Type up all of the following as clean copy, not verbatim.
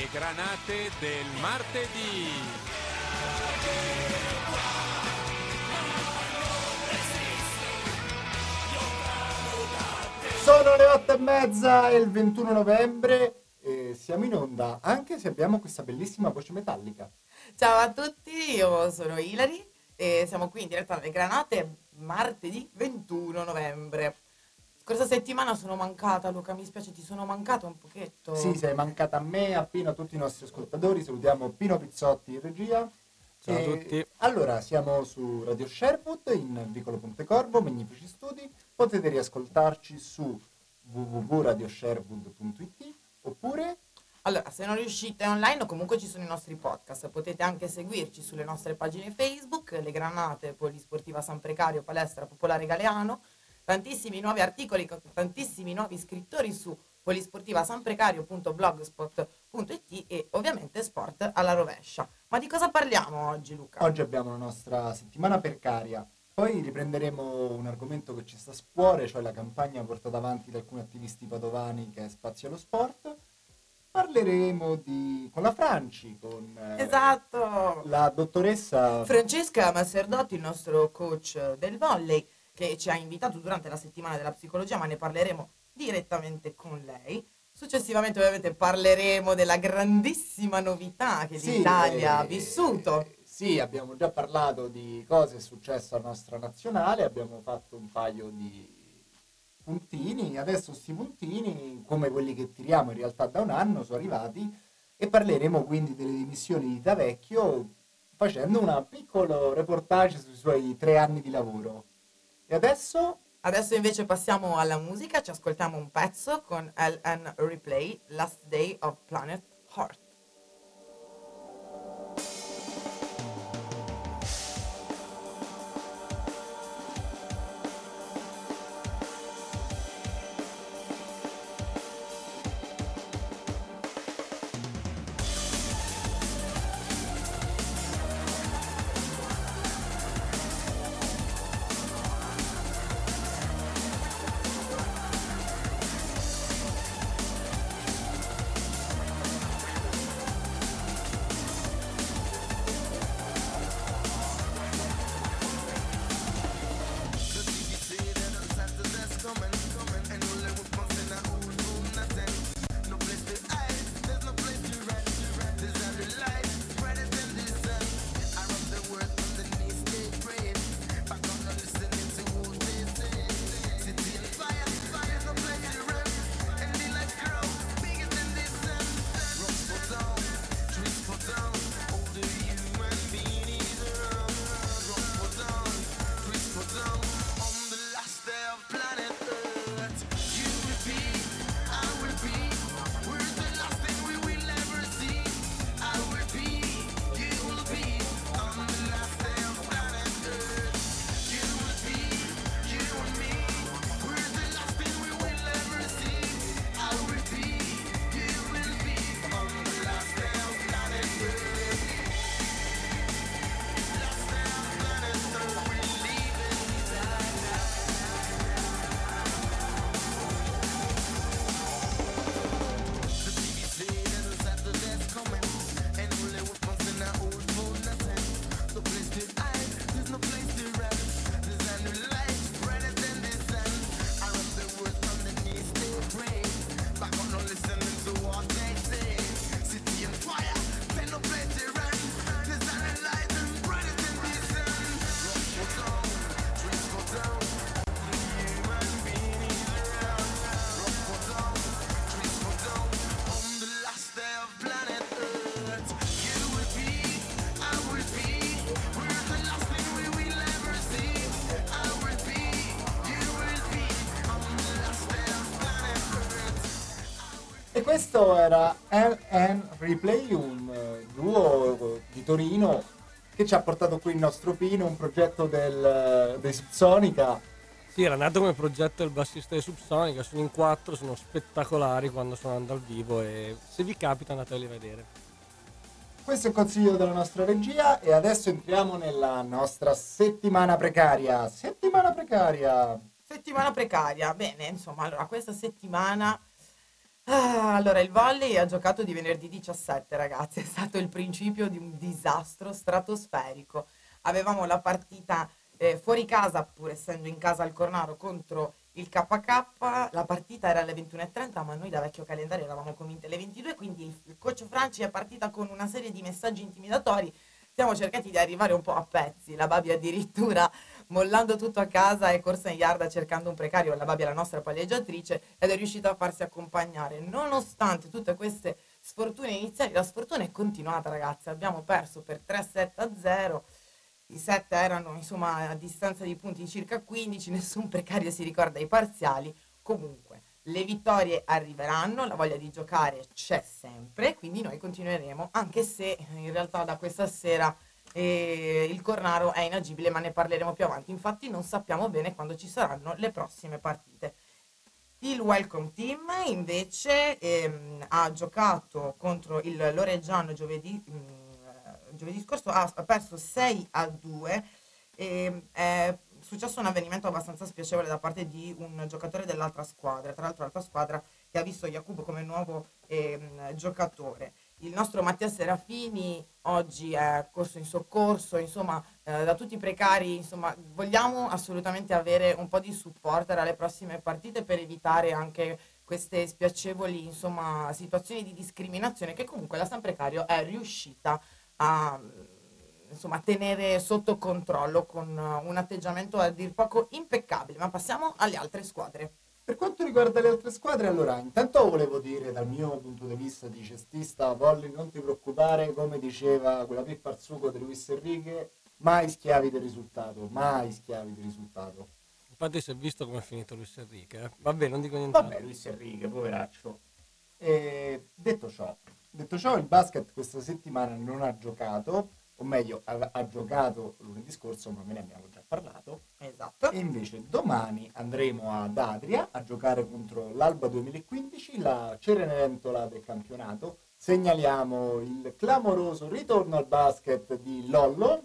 granate del martedì. Sono le 8:30 e il 21 novembre e siamo in onda, anche se abbiamo questa bellissima voce metallica. Ciao a tutti, io sono Ilari e siamo qui in diretta dalle Granate martedì 21 novembre. Scorsa settimana sono mancata, Luca, mi spiace, ti sono mancata un pochetto. Sì, sei mancata a me, a Pino, a tutti i nostri ascoltatori. Salutiamo Pino Pizzotti in regia. Ciao a tutti. Allora, siamo su Radio Sherwood in Vicolo Pontecorvo, Magnifici Studi. Potete riascoltarci su www.radiosherwood.it oppure... Allora, se non riuscite online, comunque ci sono i nostri podcast. Potete anche seguirci sulle nostre pagine Facebook, Le Granate, Polisportiva San Precario, Palestra Popolare Galeano. Tantissimi nuovi articoli con tantissimi nuovi scrittori su polisportivasanprecario.blogspot.it e ovviamente sport alla rovescia. Ma di cosa parliamo oggi, Luca? Oggi abbiamo la nostra settimana precaria. Poi riprenderemo un argomento che ci sta a cuore, cioè la campagna portata avanti da alcuni attivisti padovani che è Spazio allo Sport. Parleremo con la Franci, con Esatto! la dottoressa Francesca Masserdotti, il nostro coach del volley, che ci ha invitato durante la settimana della psicologia, ma ne parleremo direttamente con lei. Successivamente ovviamente parleremo della grandissima novità che l'Italia ha vissuto. Sì, abbiamo già parlato di cosa è successo alla nostra nazionale, abbiamo fatto un paio di puntini, adesso questi puntini, come quelli che tiriamo in realtà da un anno, sono arrivati e parleremo quindi delle dimissioni di Tavecchio facendo un piccolo reportage sui suoi 3 anni di lavoro. E adesso? Adesso invece passiamo alla musica, ci ascoltiamo un pezzo con LN Replay, Last Day of Planet Heart. E questo era LN Replay, un duo di Torino che ci ha portato qui il nostro Pino, un progetto dei Subsonica. Sì, era nato come progetto del bassista di Subsonica, sono in 4, sono spettacolari quando suonano dal vivo e se vi capita andateli a vedere. Questo è il consiglio della nostra regia e adesso entriamo nella nostra settimana precaria. Settimana precaria, bene, insomma, allora questa settimana Allora, il volley ha giocato di venerdì 17, ragazzi, è stato il principio di un disastro stratosferico. Avevamo la partita fuori casa, pur essendo in casa al Cornaro, contro il KK. La partita era alle 21:30, ma noi da vecchio calendario eravamo convinte alle 22, quindi il coach Franci è partita con una serie di messaggi intimidatori. Siamo cercati di arrivare un po' a pezzi, la Babi addirittura mollando tutto a casa è corsa in yarda cercando un precario, la Babi è la nostra palleggiatrice ed è riuscita a farsi accompagnare. Nonostante tutte queste sfortune iniziali, la sfortuna è continuata, ragazzi. Abbiamo perso per 3-7-0. I 7 erano insomma a distanza di punti di circa 15, nessun precario si ricorda i parziali. Comunque, le vittorie arriveranno, la voglia di giocare c'è sempre, quindi noi continueremo, anche se in realtà da questa sera il Cornaro è inagibile, ma ne parleremo più avanti. Infatti non sappiamo bene quando ci saranno le prossime partite. Il Welcome Team invece ha giocato contro il Loreggiano giovedì scorso, ha perso 6-2. È successo un avvenimento abbastanza spiacevole da parte di un giocatore dell'altra squadra, tra l'altro l'altra squadra che ha visto Jacopo come nuovo giocatore. Il nostro Mattia Serafini oggi è corso in soccorso, insomma, da tutti i precari, insomma, vogliamo assolutamente avere un po' di supporter alle prossime partite per evitare anche queste spiacevoli, insomma, situazioni di discriminazione che comunque la San Precario è riuscita a, insomma, tenere sotto controllo con un atteggiamento a dir poco impeccabile. Ma passiamo alle altre squadre. Per quanto riguarda le altre squadre, allora, intanto volevo dire dal mio punto di vista di cestista, Volley, non ti preoccupare, come diceva quella pippa al sugo di Luis Enrique, mai schiavi del risultato, mai schiavi del risultato. Infatti si è visto come è finito Luis Enrique. Vabbè, non dico niente. Vabbè, Luis Enrique, poveraccio. Detto ciò, il basket questa settimana non ha giocato, o meglio, ha giocato lunedì scorso, ma me ne abbiamo già parlato. Esatto. E invece domani andremo ad Adria a giocare contro l'Alba 2015, la Cenerentola del campionato. Segnaliamo il clamoroso ritorno al basket di Lollo.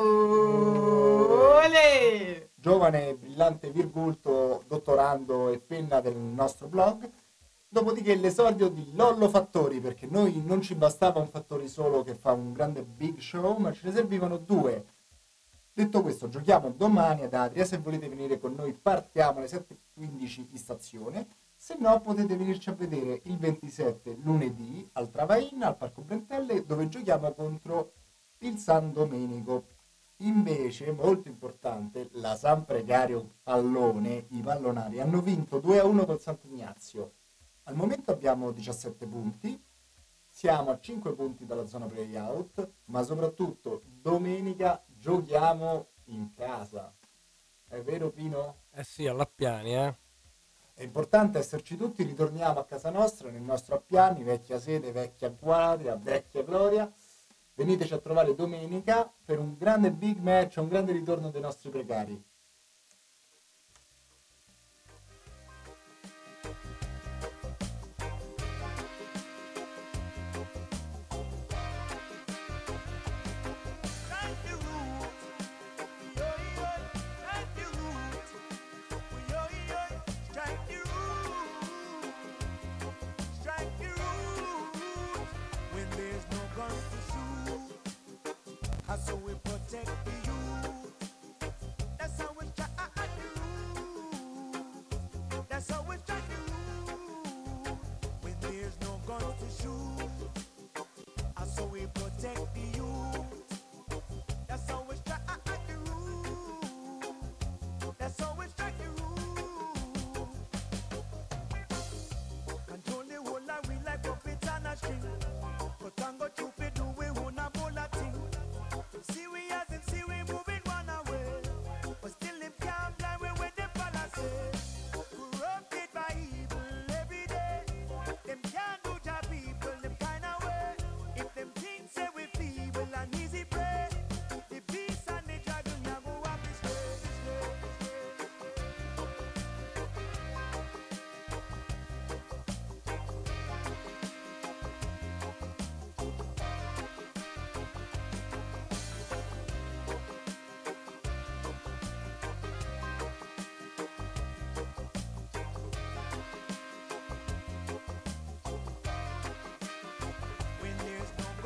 Olè! Giovane, brillante virgulto, dottorando e penna del nostro blog. Dopodiché l'esordio di Lollo Fattori, perché noi non ci bastava un Fattori solo che fa un grande big show, ma ce ne servivano due. Detto questo, giochiamo domani ad Adria. Se volete venire con noi partiamo alle 7:15 in stazione, se no potete venirci a vedere il 27 lunedì al Travain, al Parco Brentelle, dove giochiamo contro il San Domenico. Invece, molto importante, la San Precario Pallone, i pallonari, hanno vinto 2-1 col Sant'Ignazio. Al momento abbiamo 17 punti, siamo a 5 punti dalla zona play-out, ma soprattutto domenica giochiamo in casa. È vero, Pino? Eh sì, all'Appiani, eh. È importante esserci tutti, ritorniamo a casa nostra, nel nostro Appiani, vecchia sede, vecchia guardia, vecchia gloria. Veniteci a trovare domenica per un grande big match, un grande ritorno dei nostri precari. So we protect the youth. That's how we try to do. That's how we try to do. When there's no guns to shoot. So we protect the youth. That's how we try to do. That's how we try to do. Control the whole line, we like puppets on a string. But tango stupid do we wanna bowl a thing. Serious and serious moving one away. But still them can't blind when they palaces. Corrupted by evil every day. Them can't do job people them kind of way. If them things say we feel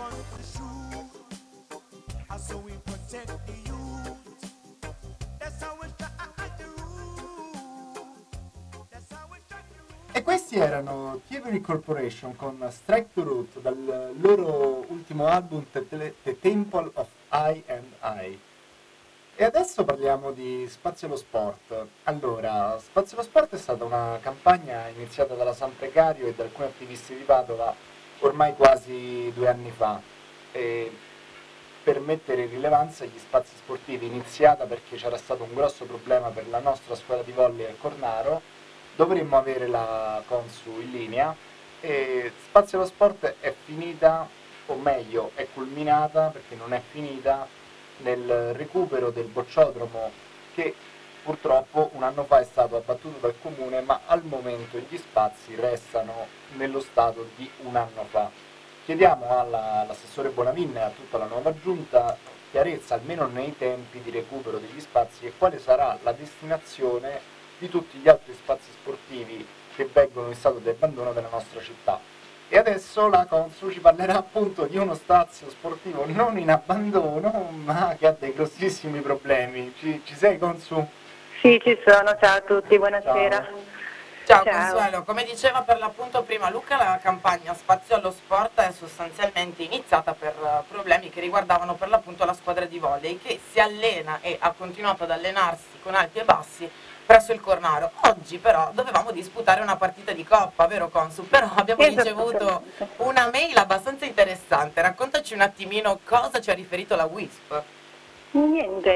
guns to shoot. So we protect the youth. That's how we try to rule. That's how we try to rule. E questi erano Thievery Corporation con Strike to Root dal loro ultimo album The Temple of I and I. E adesso parliamo di Spazio allo Sport. Allora, Spazio allo Sport è stata una campagna iniziata dalla San Precario e da alcuni attivisti di Padova ormai quasi 2 anni fa. Per mettere in rilevanza gli spazi sportivi, iniziata perché c'era stato un grosso problema per la nostra squadra di volley a Cornaro. Dovremmo avere la Consu in linea e Spazio allo Sport è finita, o meglio è culminata perché non è finita, nel recupero del bocciodromo che purtroppo un anno fa è stato abbattuto dal comune, ma al momento gli spazi restano nello stato di un anno fa. Chiediamo all'assessore Bonavinne e a tutta la nuova giunta chiarezza almeno nei tempi di recupero degli spazi e quale sarà la destinazione di tutti gli altri spazi sportivi che vengono in stato di abbandono della nostra città. E adesso la Consu ci parlerà appunto di uno spazio sportivo non in abbandono, ma che ha dei grossissimi problemi. Ci sei, Consu? Sì, ci sono, ciao a tutti, buonasera. Ciao Consuelo, come diceva per l'appunto prima Luca, la campagna Spazio allo Sport è sostanzialmente iniziata per problemi che riguardavano per l'appunto la squadra di volley che si allena e ha continuato ad allenarsi con alti e bassi presso il Cornaro. Oggi però dovevamo disputare una partita di coppa, vero Consu? Però abbiamo ricevuto una mail abbastanza interessante. Raccontaci un attimino cosa ci ha riferito la WISP. Niente,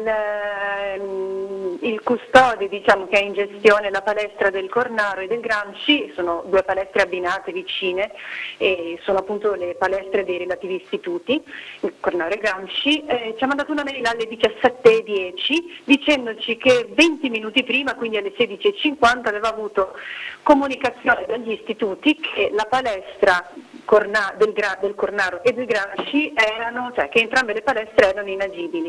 il custode, diciamo, che ha in gestione la palestra del Cornaro e del Gramsci, sono 2 palestre abbinate vicine e sono appunto le palestre dei relativi istituti, il Cornaro e Gramsci, ci ha mandato una mail alle 17:10 dicendoci che 20 minuti prima, quindi alle 16:50, aveva avuto comunicazione dagli istituti che la palestra del Cornaro e del Gramsci che entrambe le palestre erano inagibili.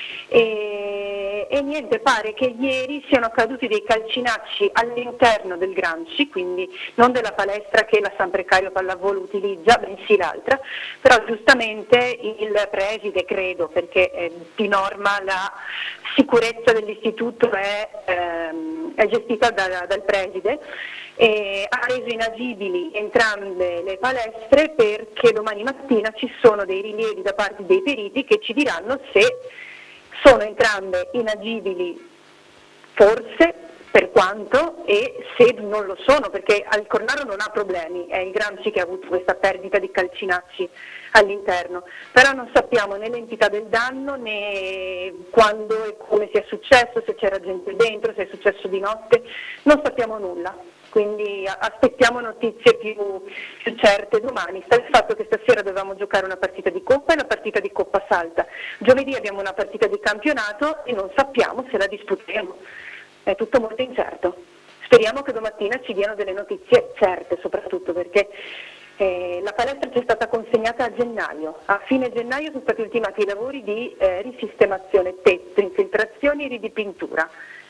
E niente, pare che ieri siano caduti dei calcinacci all'interno del Gramsci, quindi non della palestra che la San Precario Pallavolo utilizza, bensì l'altra, però giustamente il preside, credo, perché di norma la sicurezza dell'istituto è gestita dal preside, ha reso inagibili entrambe le palestre perché domani mattina ci sono dei rilievi da parte dei periti che ci diranno se sono entrambe inagibili, forse, per quanto, e se non lo sono, perché al Cornaro non ha problemi, è il Gramsci che ha avuto questa perdita di calcinacci all'interno, però non sappiamo né l'entità del danno né quando e come sia successo, se c'era gente dentro, se è successo di notte, non sappiamo nulla. Quindi aspettiamo notizie più certe domani. Sta il fatto che stasera dovevamo giocare una partita di Coppa e una partita di Coppa Salta. Giovedì abbiamo una partita di campionato e non sappiamo se la disputeremo. È tutto molto incerto. Speriamo che domattina ci diano delle notizie certe, soprattutto perché la palestra ci è stata consegnata a gennaio. A fine gennaio sono stati ultimati i lavori di risistemazione tetto, infiltrazioni e ridipintura.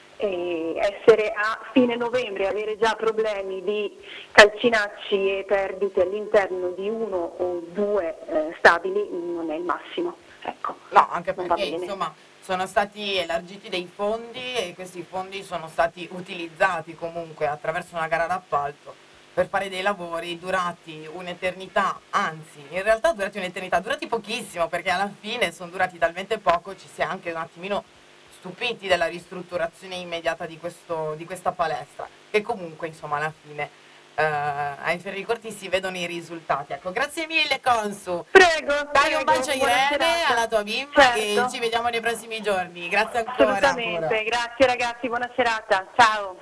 Essere a fine novembre, avere già problemi di calcinacci e perdite all'interno di 1 o 2 stabili non è il massimo. Ecco. No, anche perché insomma sono stati elargiti dei fondi e questi fondi sono stati utilizzati comunque attraverso una gara d'appalto per fare dei lavori durati un'eternità, anzi in realtà durati un'eternità, durati pochissimo perché alla fine sono durati talmente poco, ci si è anche un attimino stupiti della ristrutturazione immediata di questa palestra, che comunque insomma alla fine ai ferri corti si vedono i risultati. Ecco, grazie mille Consu. Prego. Dai un bacio a Irene, alla tua bimba, e ci vediamo nei prossimi giorni. Grazie ancora. Assolutamente, grazie ragazzi, buona serata. Ciao.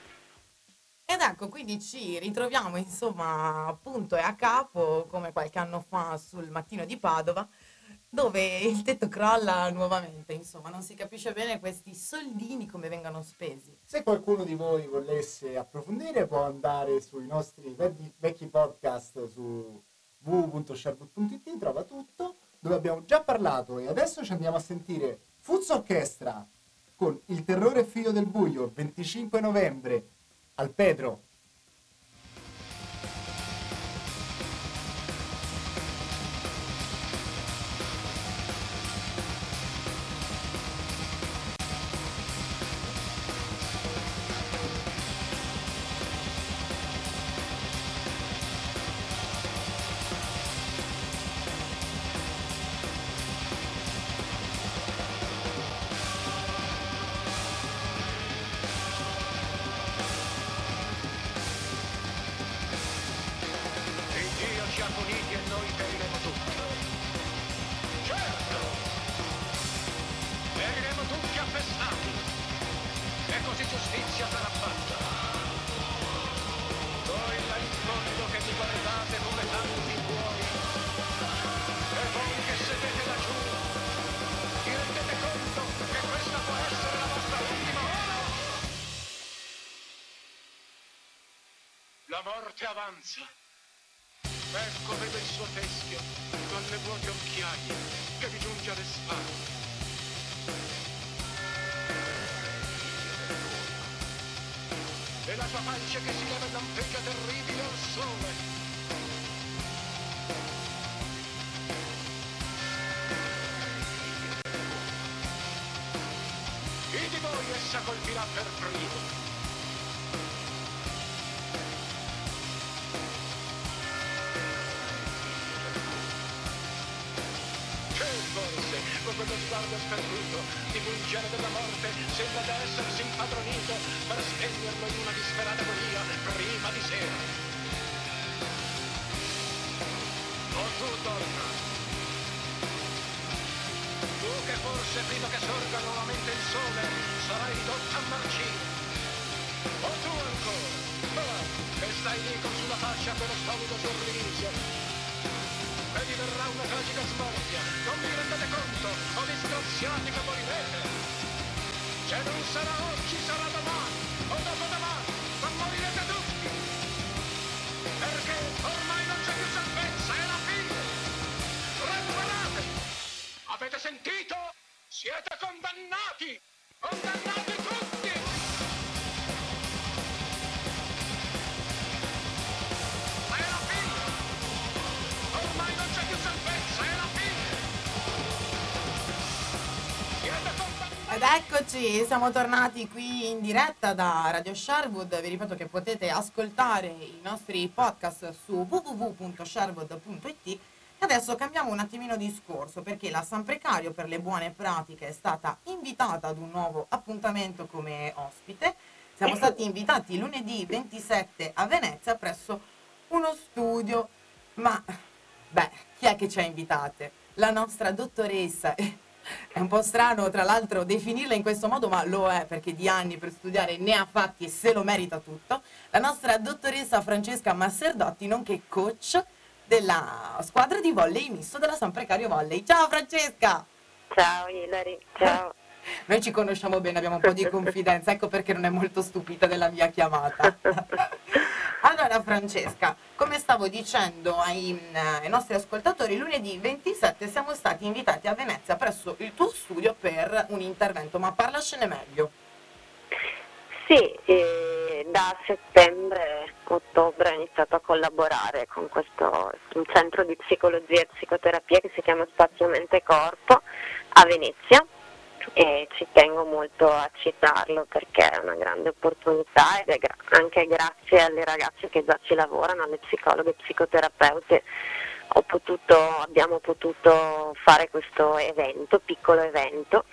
Ed ecco, quindi ci ritroviamo insomma appunto e a capo come qualche anno fa sul Mattino di Padova, dove il tetto crolla nuovamente, insomma non si capisce bene questi soldini come vengano spesi. Se qualcuno di voi volesse approfondire può andare sui nostri vecchi podcast su www.sherwood.it, trova tutto, dove abbiamo già parlato, e adesso ci andiamo a sentire Fuzz Orchestra con Il terrore figlio del buio, 25 novembre al Pedro. morte avanza. Ecco vedo il suo teschio con le vuote occhiaie che vi giunge alle spalle. E la sua pancia che si leva e lampeggia terribile al sole. Chi di voi essa colpirà per primo? Forse, con quello sguardo sperduto, di pungere della morte, sembra da essersi impadronito per spegnerlo in una disperata agonia prima di sera. O tu, donna, tu che forse prima che sorga nuovamente il sole sarai ridotta a marcire. O tu ancora, che stai lì con sulla faccia quello stolido sorriso, e vi verrà una tragica smorfia. Non vi rendete conto, o disgraziati che morirete. Se non sarà oggi, sarà domani, o dopodomani, ma morirete tutti. Perché ormai non c'è più salvezza, è la fine. Preparatevi. Avete sentito? Siete condannati! Condannati tutti! È la fine! Ormai non c'è più salvezza, è la fine! Siete condannati! Ed eccoci, siamo tornati qui in diretta da Radio Sherwood. Vi ripeto che potete ascoltare i nostri podcast su www.sherwood.it. E adesso cambiamo un attimino discorso, perché la San Precario per le buone pratiche è stata invitata ad un nuovo appuntamento come ospite. Siamo stati invitati lunedì 27 a Venezia presso uno studio, ma beh, chi è che ci ha invitate? La nostra dottoressa. È un po' strano tra l'altro definirla in questo modo, ma lo è, perché di anni per studiare ne ha fatti e se lo merita tutto. La nostra dottoressa Francesca Masserdotti, nonché coach della squadra di volley misto della San Precario Volley. Ciao Francesca! Ciao Ilari, ciao. Noi ci conosciamo bene, abbiamo un po' di confidenza, ecco perché non è molto stupita della mia chiamata. Allora Francesca, come stavo dicendo ai nostri ascoltatori, lunedì 27 siamo stati invitati a Venezia presso il tuo studio per un intervento, ma parlacene meglio. Sì, da settembre-ottobre ho iniziato a collaborare con un centro di psicologia e psicoterapia che si chiama Spazio Mente Corpo a Venezia, e ci tengo molto a citarlo perché è una grande opportunità ed è anche grazie alle ragazze che già ci lavorano, alle psicologhe e psicoterapeute, abbiamo potuto fare questo evento, piccolo evento.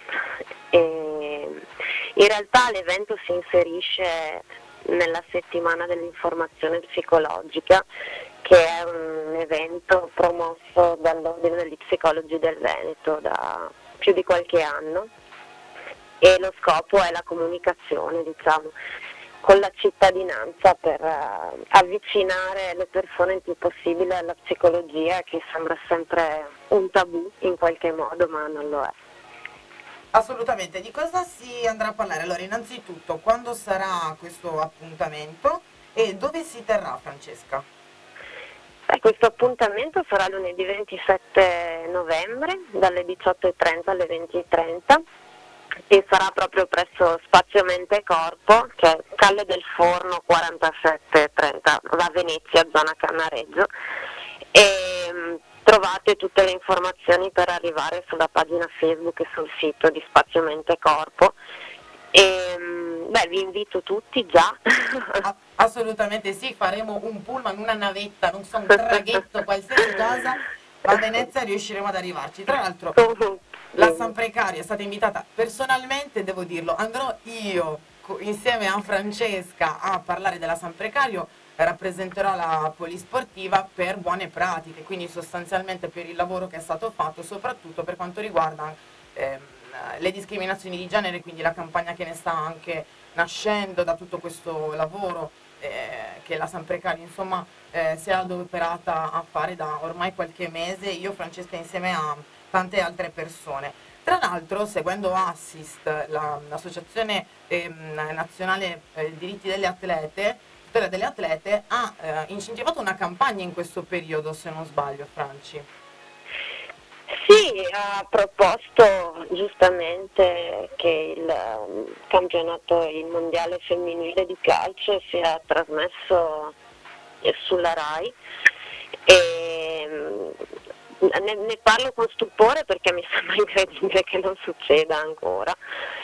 E in realtà l'evento si inserisce nella settimana dell'informazione psicologica, che è un evento promosso dall'Ordine degli Psicologi del Veneto da più di qualche anno, e lo scopo è la comunicazione, diciamo, con la cittadinanza per avvicinare le persone il più possibile alla psicologia, che sembra sempre un tabù in qualche modo, ma non lo è. Assolutamente, di cosa si andrà a parlare? Allora, innanzitutto, quando sarà questo appuntamento e dove si terrà, Francesca? Questo appuntamento sarà lunedì 27 novembre dalle 18:30 alle 20:30 e sarà proprio presso Spazio Mente Corpo, che è Calle del Forno 4730, a Venezia, zona Cannareggio, e trovate tutte le informazioni per arrivare sulla pagina Facebook e sul sito di Spazio Mente Corpo. E vi invito tutti già. Assolutamente sì, faremo un pullman, una navetta, non so, un traghetto, qualsiasi cosa, ma a Venezia riusciremo ad arrivarci. Tra l'altro la San Precario è stata invitata personalmente, devo dirlo, andrò io insieme a Francesca a parlare della San Precario, rappresenterò la polisportiva per buone pratiche, quindi sostanzialmente per il lavoro che è stato fatto, soprattutto per quanto riguarda le discriminazioni di genere, quindi la campagna che ne sta anche nascendo da tutto questo lavoro che la San Precario insomma si è adoperata a fare da ormai qualche mese, io Francesca insieme a tante altre persone. Tra l'altro, seguendo Assist, l'associazione nazionale diritti delle atlete, tutela delle atlete, ha incentivato una campagna in questo periodo, se non sbaglio, Franci. Sì, ha proposto giustamente che il campionato, il mondiale femminile di calcio sia trasmesso sulla RAI e ne parlo con stupore perché mi sembra incredibile che non succeda ancora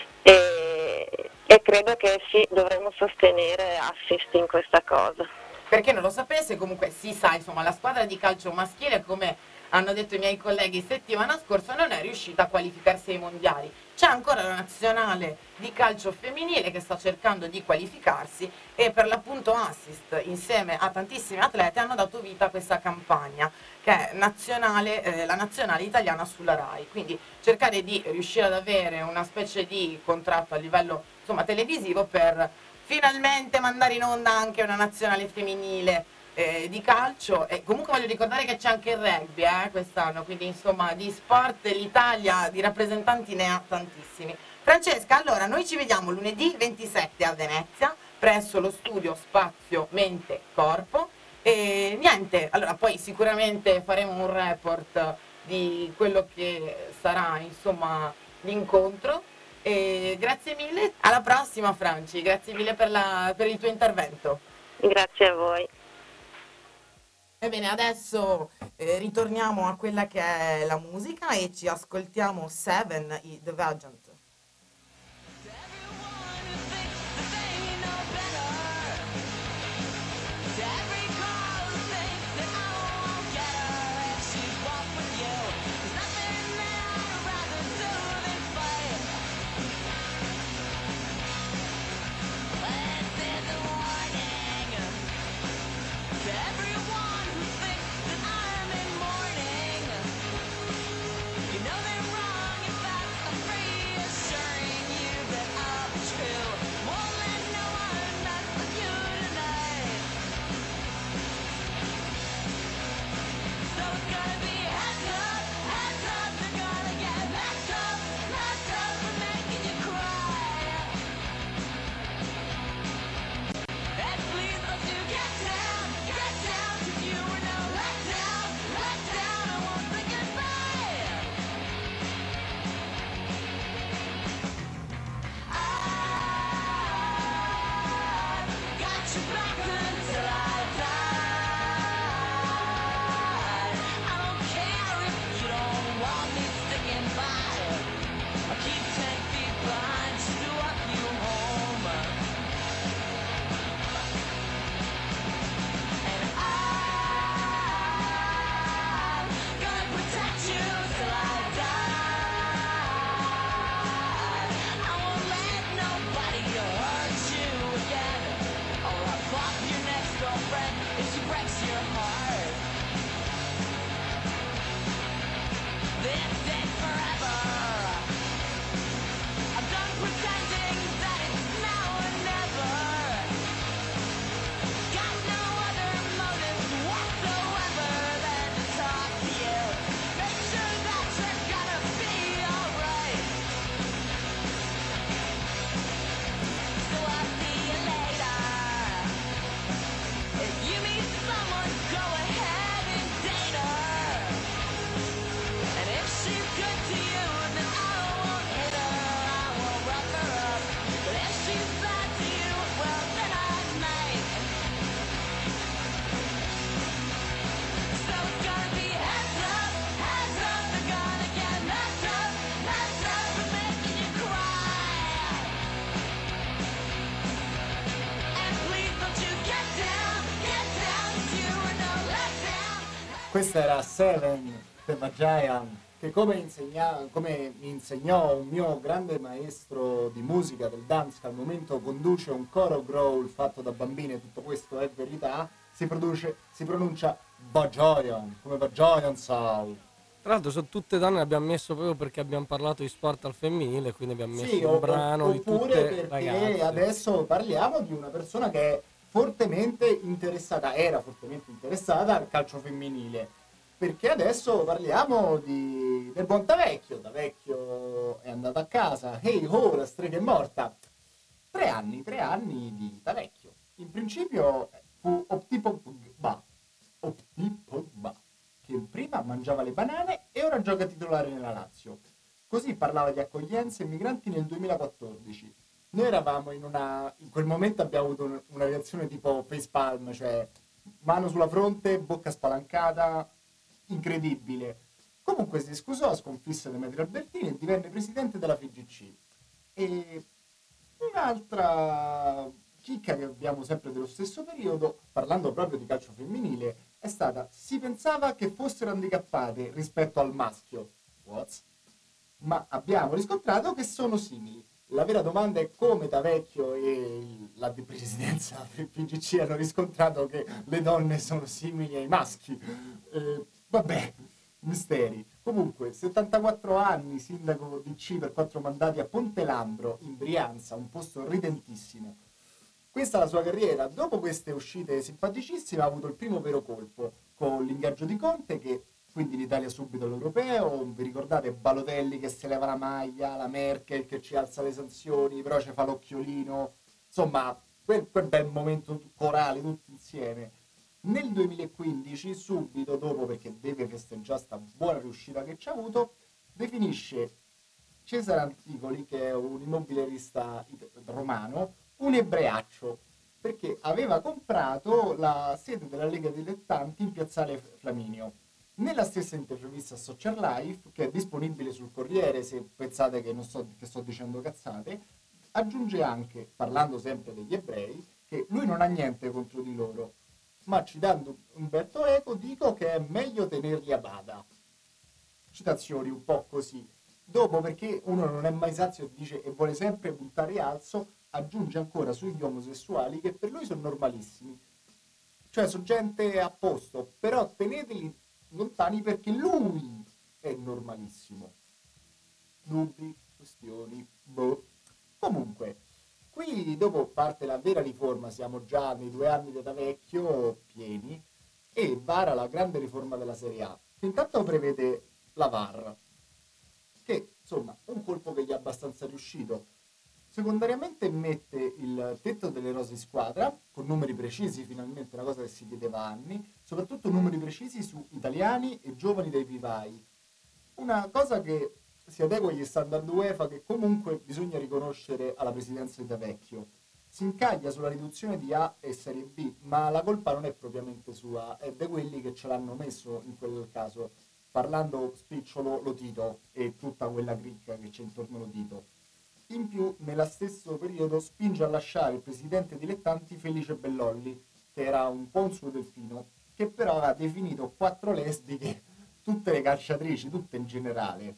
e credo che sì, dovremmo sostenere Assist in questa cosa. Per chi non lo sapesse, comunque si sa, insomma, la squadra di calcio maschile, come hanno detto i miei colleghi settimana scorsa, non è riuscita a qualificarsi ai mondiali. C'è ancora la nazionale di calcio femminile che sta cercando di qualificarsi e per l'appunto Assist, insieme a tantissime atlete, hanno dato vita a questa campagna che è nazionale, la nazionale italiana sulla RAI. Quindi cercare di riuscire ad avere una specie di contratto a livello, insomma, televisivo per finalmente mandare in onda anche una nazionale femminile di calcio. E comunque voglio ricordare che c'è anche il rugby quest'anno, quindi insomma di sport l'Italia di rappresentanti ne ha tantissimi. Francesca, allora noi ci vediamo lunedì 27 a Venezia presso lo studio Spazio Mente Corpo e niente, allora poi sicuramente faremo un report di quello che sarà insomma l'incontro. E grazie mille, alla prossima Franci, grazie mille per il tuo intervento. Grazie a voi. Ebbene, adesso ritorniamo a quella che è la musica e ci ascoltiamo Seven, The Vagant. Questa era Seven, The Giant, che come mi insegnò un mio grande maestro di musica del dance, che al momento conduce un coro growl fatto da bambine, tutto questo è verità, si pronuncia Bajoyan, come Bajoyan Soul. Tra l'altro sono tutte donne, abbiamo messo proprio perché abbiamo parlato di sport al femminile, quindi abbiamo messo Sì, un brano di oppure tutte perché ragazze. adesso parliamo di una persona che è fortemente interessata, era fortemente interessata al calcio femminile, perché adesso parliamo del buon Tavecchio. Tavecchio è andato a casa, hey ho, la strega è morta. 3 anni di Tavecchio. In principio fu Opti Pogba, che prima mangiava le banane e ora gioca titolare nella Lazio. Così parlava di accoglienza e migranti nel 2014. Noi eravamo in quel momento abbiamo avuto una reazione tipo facepalm, cioè mano sulla fronte, bocca spalancata, incredibile. Comunque si scusò, sconfisse Demetrio Albertini e divenne presidente della FIGC. E un'altra chicca che abbiamo sempre dello stesso periodo, parlando proprio di calcio femminile, è stata: si pensava che fossero handicappate rispetto al maschio. What? Ma abbiamo riscontrato che sono simili. La vera domanda è come Tavecchio e la presidenza FIGC hanno riscontrato che le donne sono simili ai maschi. Vabbè, misteri. Comunque, 74 anni, sindaco di C per 4 mandati a Pontelambro, in Brianza, un posto ridentissimo. Questa è la sua carriera. Dopo queste uscite simpaticissime ha avuto il primo vero colpo con l'ingaggio di Conte, che quindi l'Italia subito all'europeo. Vi ricordate Balotelli che si leva la maglia, la Merkel che ci alza le sanzioni, però ci fa l'occhiolino, insomma quel bel momento corale tutti insieme. Nel 2015, subito dopo, perché deve festeggiare sta buona riuscita che ci ha avuto, definisce Cesare Anticoli, che è un immobiliarista romano, un ebreaccio, perché aveva comprato la sede della Lega Dilettanti in piazzale Flaminio. Nella stessa intervista a Social Life, che è disponibile sul Corriere se pensate che sto dicendo cazzate, aggiunge anche, parlando sempre degli ebrei, che lui non ha niente contro di loro, ma citando Umberto Eco dico che è meglio tenerli a bada. Citazioni un po' così. Dopo, perché uno non è mai sazio e dice e vuole sempre puntare alto, aggiunge ancora sugli omosessuali che per lui sono normalissimi. Cioè sono gente a posto, però teneteli lontani perché lui è normalissimo. Dubbi, questioni, boh. Comunque, qui dopo parte la vera riforma, siamo già nei 2 anni da vecchio pieni, e vara la grande riforma della Serie A, che intanto prevede la VAR, che insomma un colpo che gli è abbastanza riuscito. Secondariamente mette il tetto delle rose in squadra, con numeri precisi, finalmente una cosa che si chiedeva anni, soprattutto numeri precisi su italiani e giovani dei vivai. Una cosa che si adegua agli standard UEFA, che comunque bisogna riconoscere alla presidenza di Tavecchio. Si incaglia sulla riduzione di A e Serie B, ma la colpa non è propriamente sua, è di quelli che ce l'hanno messo in quel caso, parlando spicciolo Lotito e tutta quella cricca che c'è intorno a Lotito. In più, nello stesso periodo, spinge a lasciare il presidente dilettanti Felice Bellolli, che era un po' un suo delfino, che però aveva definito 4 lesbiche, tutte le calciatrici, tutte in generale.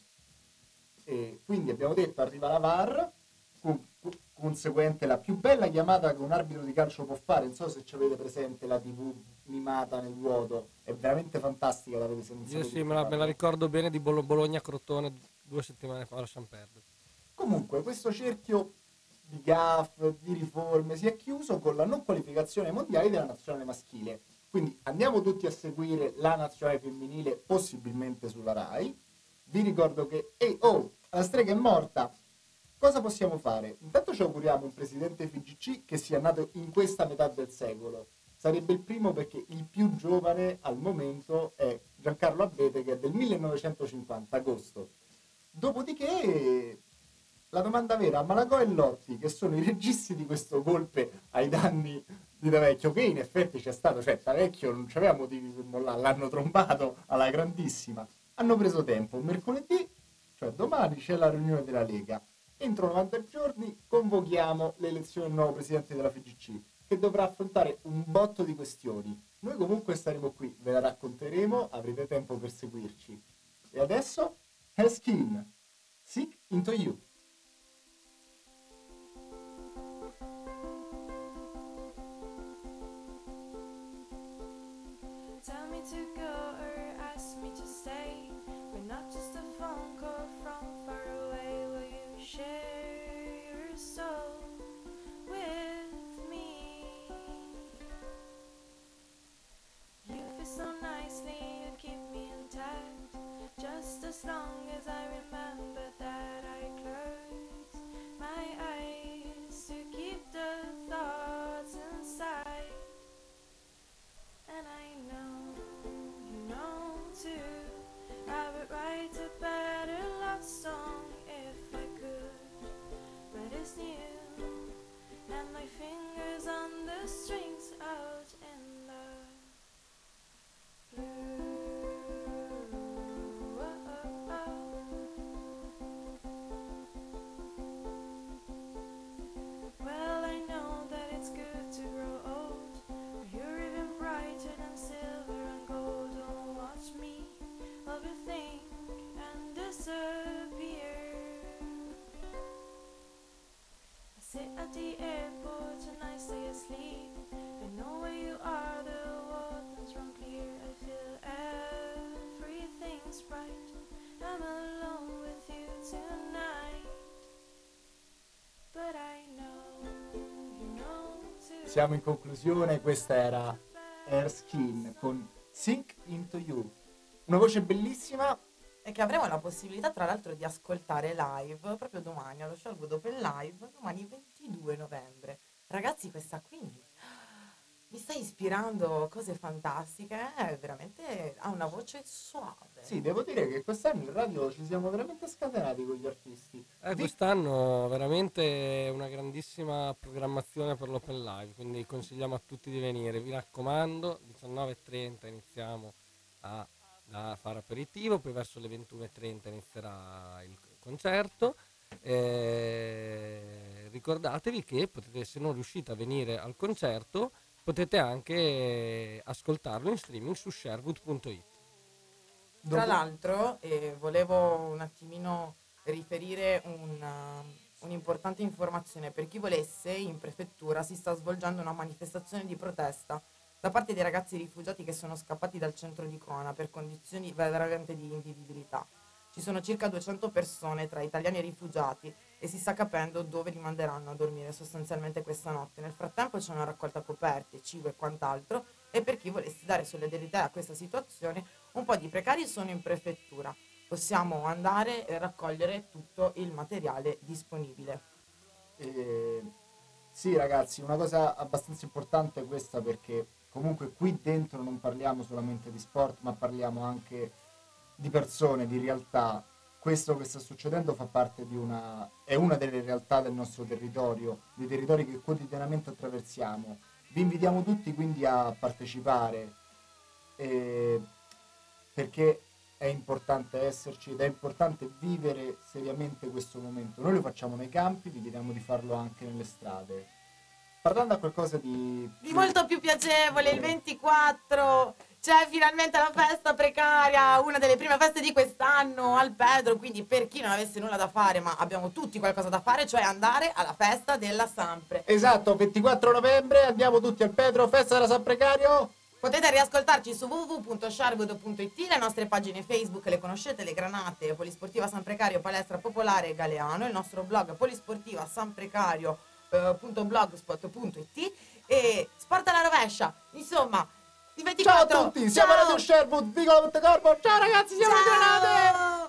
E quindi abbiamo detto, arriva la VAR, conseguente la più bella chiamata che un arbitro di calcio può fare. Non so se ci avete presente la TV mimata nel vuoto, è veramente fantastica, l'avete sentita? Io sì, me la ricordo bene di Bologna-Crotone 2 settimane fa, lasciamo perdere. Comunque questo cerchio di gaff, di riforme si è chiuso con la non qualificazione ai mondiali della nazionale maschile. Quindi andiamo tutti a seguire la nazionale femminile, possibilmente sulla Rai. Vi ricordo che, la strega è morta. Cosa possiamo fare? Intanto ci auguriamo un presidente FIGC che sia nato in questa metà del secolo. Sarebbe il primo, perché il più giovane al momento è Giancarlo Abete, che è del 1950, agosto. Dopodiché la domanda vera, Malagò e Lotti, che sono i registi di questo golpe ai danni di Tavecchio, che in effetti c'è stato, cioè Tavecchio non c'aveva motivi per mollare, l'hanno trombato alla grandissima, hanno preso tempo. Mercoledì, cioè domani, c'è la riunione della Lega. Entro 90 giorni convochiamo l'elezione del nuovo presidente della FIGC, che dovrà affrontare un botto di questioni. Noi comunque staremo qui, ve la racconteremo, avrete tempo per seguirci. E adesso, Hellskin, Sick Into You. Tell me to go or ask me to stay. We're not just a phone call from far away. Will you share your soul with me? You feel so nicely, you keep me intact. Just as long as I remember that I close my eyes to keep the thoughts inside. siamo in conclusione. Questa era Erskine con Sink Into You, una voce bellissima. E che avremo la possibilità tra l'altro di ascoltare live proprio domani allo Sherwood Open Live, domani 22 novembre. Ragazzi, questa qui mi sta ispirando cose fantastiche, veramente ha una voce suave. Sì, devo dire che quest'anno in radio ci siamo veramente scatenati con gli artisti. Quest'anno veramente una grandissima programmazione per l'Open Live, quindi consigliamo a tutti di venire. Vi raccomando, 19:30 iniziamo a fare aperitivo, poi verso le 21:30 inizierà il concerto. Ricordatevi che potete, se non riuscite a venire al concerto, potete anche ascoltarlo in streaming su sherwood.it. Tra l'altro volevo un attimino riferire un'importante informazione per chi volesse. In prefettura si sta svolgendo una manifestazione di protesta da parte dei ragazzi rifugiati che sono scappati dal centro di Cona per condizioni veramente di invivibilità. Ci sono circa 200 persone tra italiani e rifugiati e si sta capendo dove li manderanno a dormire sostanzialmente questa notte. Nel frattempo c'è una raccolta coperte, cibo e quant'altro, e per chi volesse dare solidarietà a questa situazione, un po' di precari sono in prefettura. Possiamo andare e raccogliere tutto il materiale disponibile. Sì ragazzi, una cosa abbastanza importante è questa, perché comunque qui dentro non parliamo solamente di sport, ma parliamo anche di persone, di realtà. Questo che sta succedendo fa parte è una delle realtà del nostro territorio, dei territori che quotidianamente attraversiamo. Vi invitiamo tutti quindi a partecipare, perché è importante esserci ed è importante vivere seriamente questo momento. Noi lo facciamo nei campi, vi chiediamo di farlo anche nelle strade. Parlando a qualcosa di molto più piacevole, il 24 c'è finalmente la festa precaria, una delle prime feste di quest'anno al Pedro, quindi per chi non avesse nulla da fare, ma abbiamo tutti qualcosa da fare, cioè andare alla festa della Sampre. Esatto, 24 novembre andiamo tutti al Pedro, festa della San Precario. Potete riascoltarci su www.sherwood.it, le nostre pagine Facebook le conoscete, Le Granate, Polisportiva San Precario, Palestra Popolare Galeano, il nostro blog Polisportiva San Precario .blogspot.it e Sport alla rovescia. Insomma, il 24. Ciao a tutti, siamo Radio Sherwood, Vicolo Montecorvo. Ciao ragazzi, siamo Le Granate.